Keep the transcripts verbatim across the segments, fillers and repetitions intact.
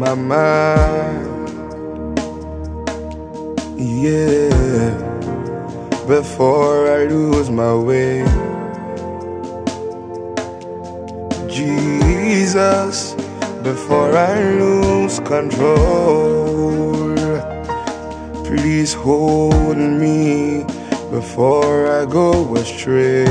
my mind. Yeah, before I lose my way. Jesus, before I lose control, please hold me before I go astray.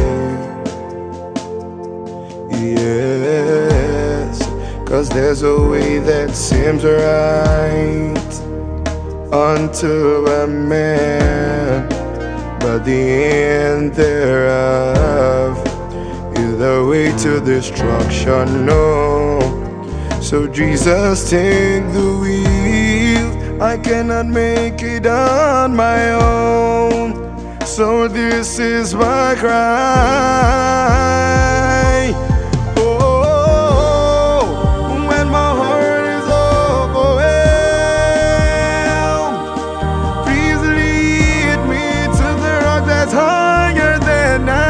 Yes, 'cause there's a way that seems right unto a man, but the end thereof is the way to destruction. No, so Jesus, take the wheel. I cannot make it on my own, so this is my cry. Oh, when my heart is overwhelmed, please lead me to the rock that's higher than I.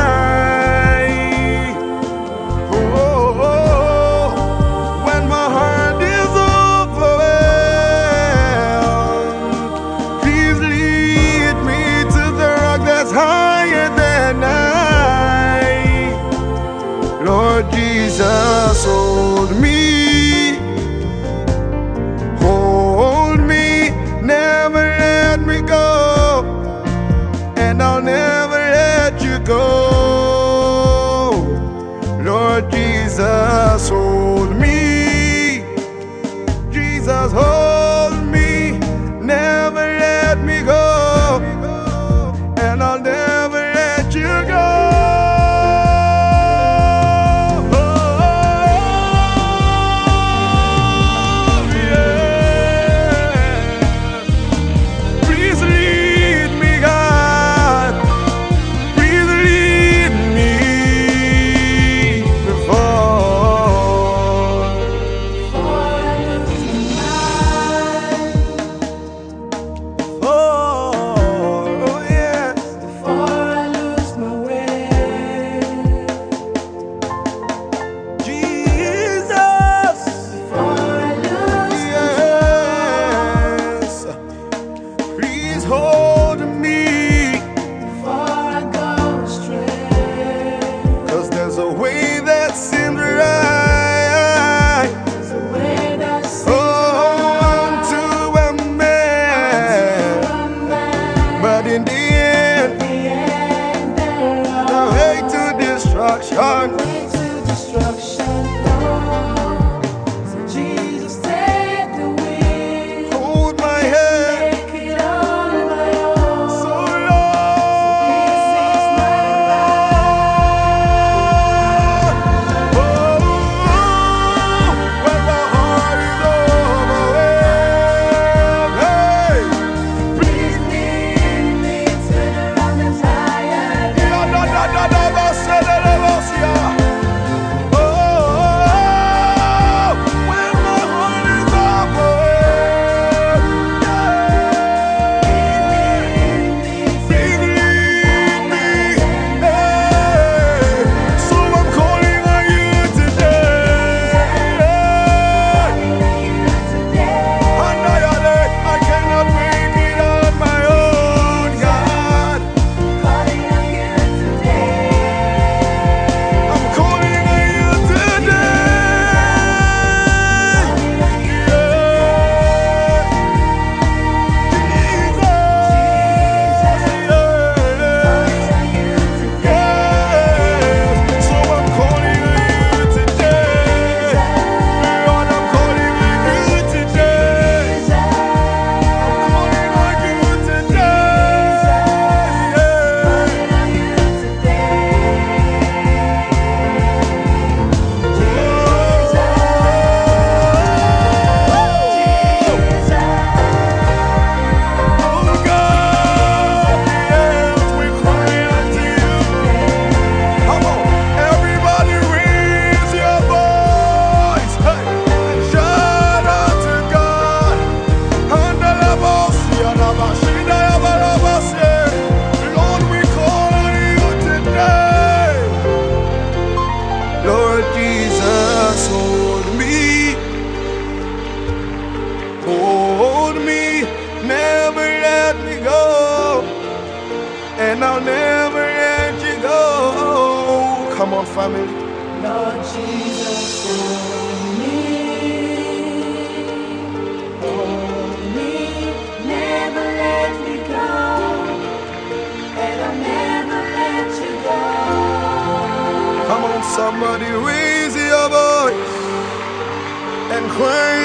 Oh, when my heart is overwhelmed, please lead me to the rock that's higher than I. Lord Jesus, hold me, hold me, never let me go, and I'll never let you go. Lord Jesus, hold me, Jesus, hold me, never let me go, and I'll never let you go. family. Lord Jesus, hold me, hold me, never let me go, and I'll never let you go. Come on, somebody, raise your voice and cry